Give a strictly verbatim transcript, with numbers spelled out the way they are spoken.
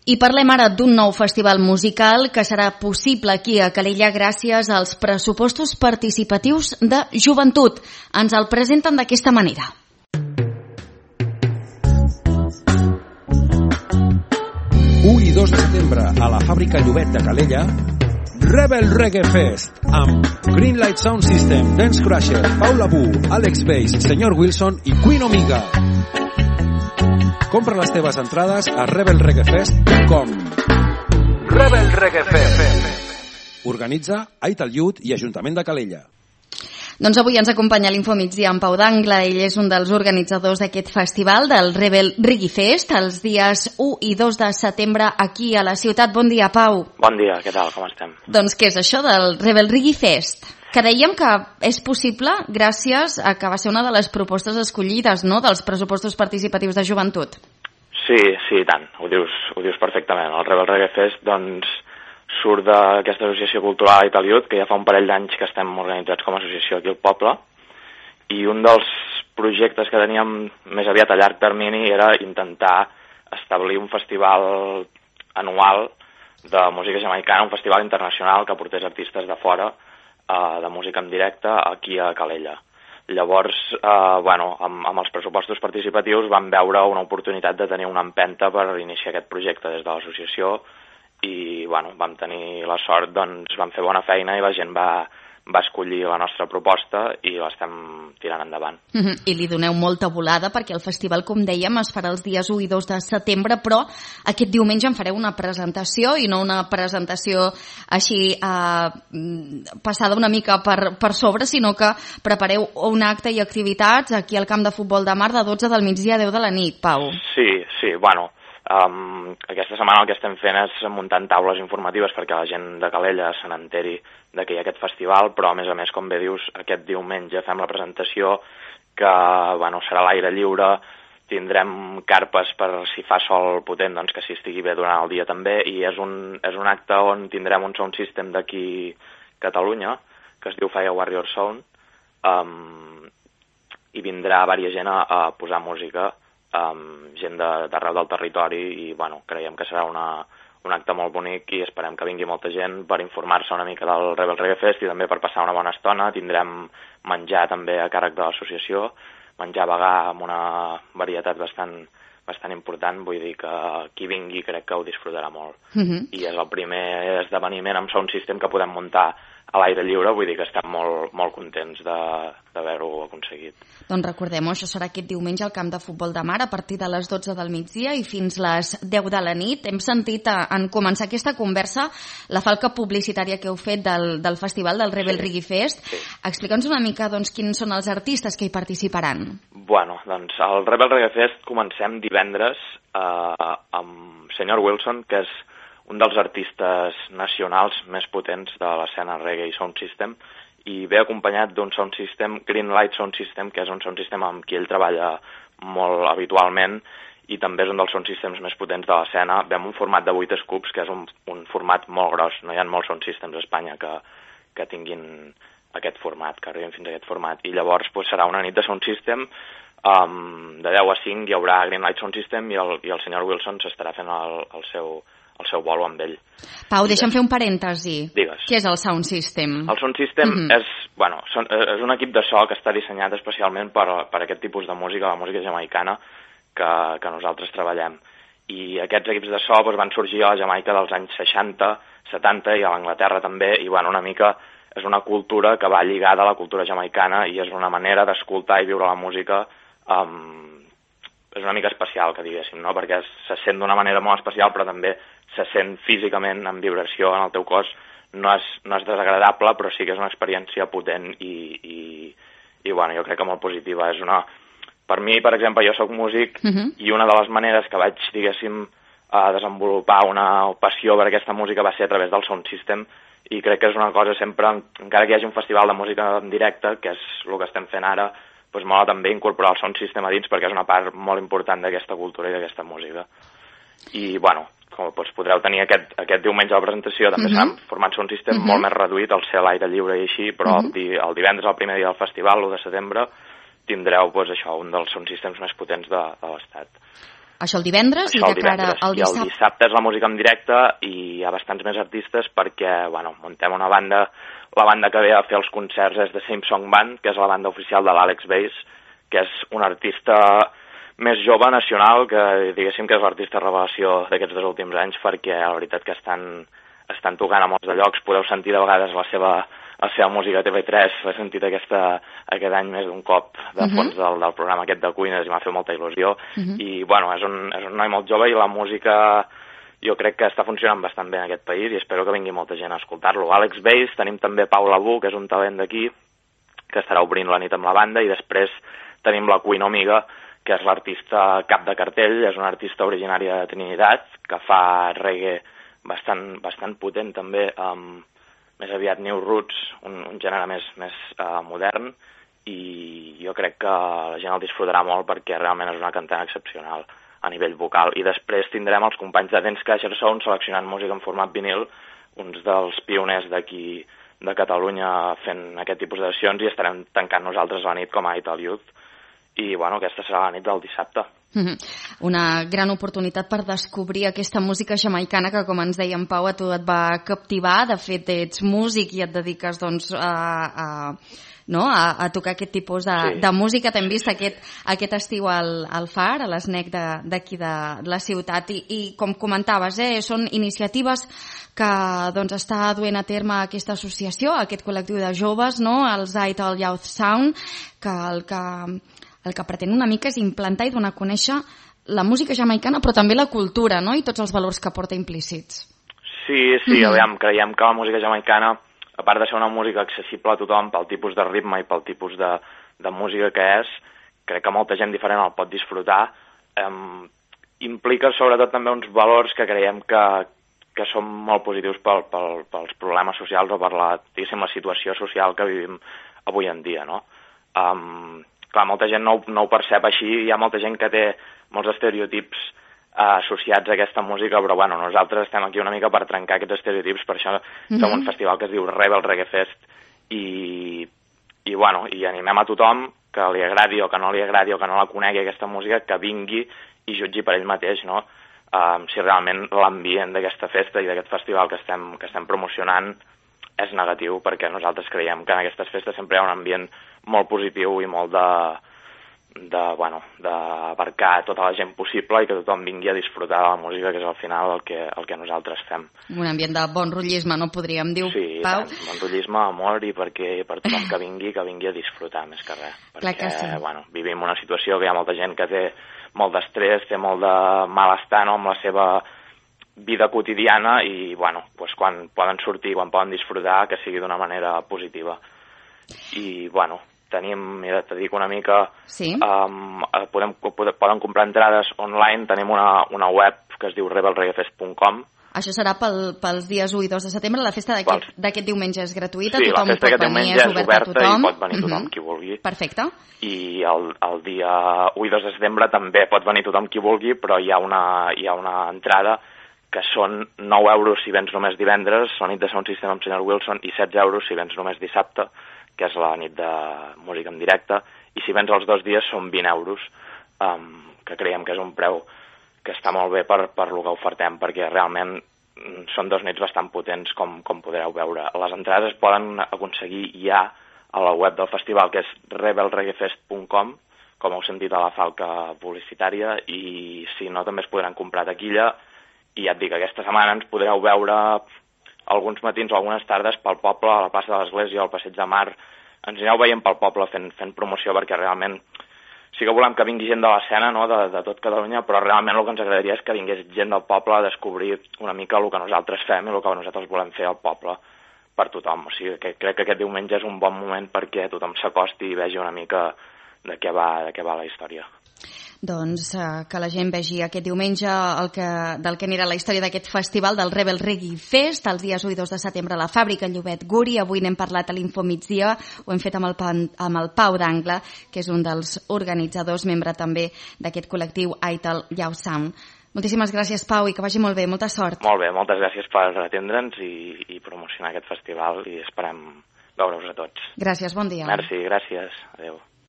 I parlem ara d'un nou festival musical que serà possible aquí a Calella gràcies als pressupostos participatius de joventut. Ens el presenten d'aquesta manera. u i dos de setembre a la Fàbrica Llobet de Calella, Rebel Reggae Fest amb Greenlight Sound System, Dance Crusher, Paula Bu, Alex Bass, Senyor Wilson i Queen Omega. Compra les teves entrades a rebel reggae fest punt com. Rebel Reggae Fest. Organitza Aital Youth i Ajuntament de Calella. Doncs avui ens acompanya a l'Infomigdia en Pau d'Angla. Ell és un dels organitzadors d'aquest festival, del Rebel Reggae Fest, els dies u i dos de setembre aquí a la ciutat. Bon dia, Pau. Bon dia, què tal, com estem? Doncs què és això del Rebel Reggae Fest? Que dèiem que és possible gràcies a que va ser una de les propostes escollides, no?, dels pressupostos participatius de joventut. Sí, sí, i tant, ho dius, ho dius perfectament. El Rebel Reggae Fest, doncs, surt d'aquesta associació cultural Aital Youth, que ja fa un parell d'anys que estem organitzats com a associació aquí al poble, i un dels projectes que teníem més aviat a llarg termini era intentar establir un festival anual de música jamaicana, un festival internacional que portés artistes de fora eh, de música en directe aquí a Calella. Llavors, eh, bueno, amb, amb els pressupostos participatius vam veure una oportunitat de tenir una empenta per iniciar aquest projecte des de l'associació i bueno, vam tenir la sort, doncs vam fer bona feina i la gent va, va escollir la nostra proposta i l'estem tirant endavant. Mm-hmm. I li doneu molta volada perquè el festival, com dèiem, es farà els dies u i dos de setembre, però aquest diumenge en fareu una presentació i no una presentació així eh, passada una mica per, per sobre, sinó que prepareu un acte i activitats aquí al camp de futbol de Mar de dotze del migdia a deu de la nit, Pau. Sí, sí, bueno, Um, aquesta setmana el que estem fent és muntant taules informatives perquè la gent de Calella se n'enteri de que hi ha aquest festival, però a més a més, com bé dius, aquest diumenge fem la presentació que bueno, serà a l'aire lliure, tindrem carpes per si fa sol potent, doncs que s'hi estigui bé durant el dia també, i és un, és un acte on tindrem un sound system d'aquí Catalunya, que es diu Fire Warrior Sound, um, i vindrà diversa gent a, a posar música, Um, gent d'arreu del territori i bueno, creiem que serà una, un acte molt bonic i esperem que vingui molta gent per informar-se una mica del Rebel Reggae Fest i també per passar una bona estona. Tindrem menjar també a càrrec de l'associació, menjar vegà amb una varietat bastant, bastant important, vull dir que qui vingui crec que ho disfrutarà molt. Mm-hmm. I és el primer esdeveniment amb sound system que podem muntar a l'aire lliure, vull dir que estem molt, molt contents d'haver-ho aconseguit. Doncs recordem-ho, això serà aquest diumenge al camp de futbol de Mar a partir de les dotze del migdia i fins les deu de la nit. Hem sentit en començar aquesta conversa la falca publicitària que heu fet del, del festival del Rebel sí, Reggae Fest. Sí. Explica'ns una mica doncs, quins són els artistes que hi participaran. Bueno, doncs el Rebel Reggae Fest comencem divendres eh, amb Senyor Wilson, que és un dels artistes nacionals més potents de l'escena reggae i sound system, i ve acompanyat d'un sound system, Greenlight Sound System, que és un sound system amb qui ell treballa molt habitualment i també és un dels sound systems més potents de l'escena. Ve amb un format de vuit scoops, que és un, un format molt gros. No hi ha molts sound systems a Espanya que, que tinguin aquest format, que arribin fins a aquest format. I llavors pues, serà una nit de sound system, um, de deu a cinc hi haurà Greenlight Sound System i el, i el senyor Wilson s'estarà fent el, el seu el seu bolo amb ell. Pau, deixa'm fer un parèntesi. Digues. Què és el Sound System? El Sound System mm-hmm. és, bueno, són, és un equip de so que està dissenyat especialment per, per aquest tipus de música, la música jamaicana, que, que nosaltres treballem. I aquests equips de so doncs, van sorgir a la Jamaica dels anys seixanta, setanta i a l'Anglaterra també, i bueno, una mica és una cultura que va lligada a la cultura jamaicana i és una manera d'escoltar i viure la música um, és una mica especial, que diguéssim, no? Perquè se sent d'una manera molt especial, però també se sent físicament en vibració en el teu cos. No és, no és desagradable, però sí que és una experiència potent i, i, i bueno, jo crec que molt positiva. És una... Per mi, per exemple, jo sóc músic uh-huh. i una de les maneres que vaig, diguéssim, a desenvolupar una passió per aquesta música va ser a través del sound system i crec que és una cosa sempre, encara que hi hagi un festival de música en directe, que és el que estem fent ara, doncs mola també incorporar el sound system a dins perquè és una part molt important d'aquesta cultura i d'aquesta música. I, bueno, com doncs podreu tenir aquest, aquest diumenge la presentació, també uh-huh. serà format sound system uh-huh. molt més reduït, al ser a l'aire lliure i així, però uh-huh. el, el divendres, el primer dia del festival, l'u de setembre, tindreu doncs, això, un dels sound systems més potents de, de l'estat. Això el divendres Això i de cara al dissabte. I el dissabte és la música en directe i hi ha bastants més artistes perquè, bueno, muntem una banda, la banda que ve a fer els concerts és The Same Song Band, que és la banda oficial de l'Alex Bass, que és un artista més jove, nacional, que diguéssim que és l'artista revelació d'aquests dos últims anys, perquè la veritat que estan, estan tocant a molts de llocs, podeu sentir de vegades la seva, la seva música a T V tres, l'he sentit aquesta, aquest any més d'un cop de fons uh -huh. del, del programa aquest de cuines i m'ha fet molta il·lusió, uh -huh. i bueno, és un, és un noi molt jove i la música jo crec que està funcionant bastant bé en aquest país i espero que vingui molta gent a escoltar-lo. Alex Bass, tenim també Pau Labú, que és un talent d'aquí, que estarà obrint la nit amb la banda, i després tenim la Queen Omiga, que és l'artista cap de cartell, és una artista originària de Trinitat, que fa reggae bastant, bastant potent també, amb més aviat New Roots, un, un gènere més, més uh, modern, i jo crec que la gent el disfrutarà molt perquè realment és una cantant excepcional a nivell vocal. I després tindrem els companys de Dance Crusher Sound seleccionant música en format vinil, uns dels pioners d'aquí de Catalunya fent aquest tipus de sessions, i estarem tancant nosaltres la nit com a Ital Youth. I, bueno, aquesta serà la nit del dissabte. Mm-hmm. Una gran oportunitat per descobrir aquesta música jamaicana que, com ens deia en Pau, a tu et va captivar. De fet, ets músic i et dediques, doncs, a... a... no? a, a tocar aquest tipus de, sí. de música. T'hem vist aquest, aquest estiu al, al Far, a l'Snec d'aquí de, de la ciutat, i, i com comentaves, eh, són iniciatives que doncs, està duent a terme aquesta associació, aquest col·lectiu de joves, no? Els Ital Youth Sound, que el que el que pretén una mica és implantar i donar a conèixer la música jamaicana, però també la cultura, no? I tots els valors que porta implícits. Sí, sí, mm-hmm. aviam, creiem que la música jamaicana, a part de ser una música accessible a tothom pel tipus de ritme i pel tipus de, de música que és, crec que molta gent diferent el pot disfrutar, eh, implica sobretot també uns valors que creiem que, que són molt positius pel, pel, pels problemes socials o per la, diguéssim, la situació social que vivim avui en dia, no? Um, clar, molta gent no, no ho percep així, hi ha molta gent que té molts estereotips uh, associats a aquesta música, però bueno, nosaltres estem aquí una mica per trencar aquests estereotips, per això mm-hmm. som un festival que es diu Rebel Reggae Fest, i, i bueno, i animem a tothom que li agradi o que no li agradi o que no la conegui aquesta música, que vingui i jutgi per ell mateix, no? Uh, si realment l'ambient d'aquesta festa i d'aquest festival que estem, que estem promocionant és negatiu, perquè nosaltres creiem que en aquestes festes sempre hi ha un ambient molt positiu i molt de, de bueno, d'abarcar tota la gent possible i que tothom vingui a disfrutar de la música, que és al final el que, el que nosaltres fem. Un ambient de bon rotllisme, no podríem dir, sí, Pau? Sí, bon rotllisme, amor, i perquè per tothom que vingui, que vingui a disfrutar més que res. Clar perquè, que sí. bueno, vivim una situació que hi ha molta gent que té molt d'estrès, té molt de malestar, no?, amb la seva vida quotidiana, i bueno, doncs quan poden sortir, quan poden disfrutar, que sigui d'una manera positiva. I bueno, tenim, mira, te dic una mica, sí. um, podem, poden comprar entrades online, tenim una, una web que es diu rebel reggae fest punt com. Això serà pel, pels dies u i dos de setembre. La festa d'aquest Pels... diumenge és gratuïta, sí, tothom pot venir, és oberta, oberta a tothom. I pot venir tothom uh-huh. qui vulgui. Perfecte. I el, el dia u i dos de setembre també pot venir tothom qui vulgui, però hi ha una, hi ha una entrada que són nou euros si vens només divendres, la nit de Sound System amb senyor Wilson, i setze euros si vens només dissabte, que és la nit de música en directe, i si vens els dos dies són vint euros, um, que creiem que és un preu que està molt bé per, per lo que ofertem, perquè realment són dos nits bastant potents, com, com podreu veure. Les entrades es poden aconseguir ja a la web del festival, que és rebel reggae fest punt com, com heu sentit a la falca publicitària, i si no també es podran comprar a taquilla, i ja et dic, aquesta setmana ens podreu veure alguns matins o algunes tardes pel poble, a la plaça de l'Església, al Passeig de Mar. Ens aneu veient pel poble fent, fent promoció, perquè realment sí que volem que vingui gent de l'escena, no?, de, de tot Catalunya, però realment el que ens agradaria és que vingués gent del poble a descobrir una mica el que nosaltres fem i el que nosaltres volem fer al poble per tothom. O sigui, que crec que aquest diumenge és un bon moment perquè tothom s'acosti i vegi una mica de què va, de què va la història. Doncs eh, que la gent vegi aquest diumenge el que, del que anirà la història d'aquest festival del Rebel Reggae Fest, els dies u i dos de setembre a la Fàbrica Llobet Guri. Avui n'hem parlat a l'Infomigdia, ho hem fet amb el, amb el Pau d'Angle, que és un dels organitzadors, membre també d'aquest col·lectiu Ital Youth Sound. Moltíssimes gràcies, Pau, i que vagi molt bé, molta sort. Molt bé, moltes gràcies per atendre'ns i, i promocionar aquest festival, i esperem veure-us a tots. Gràcies, bon dia. Merci, gràcies, adeu.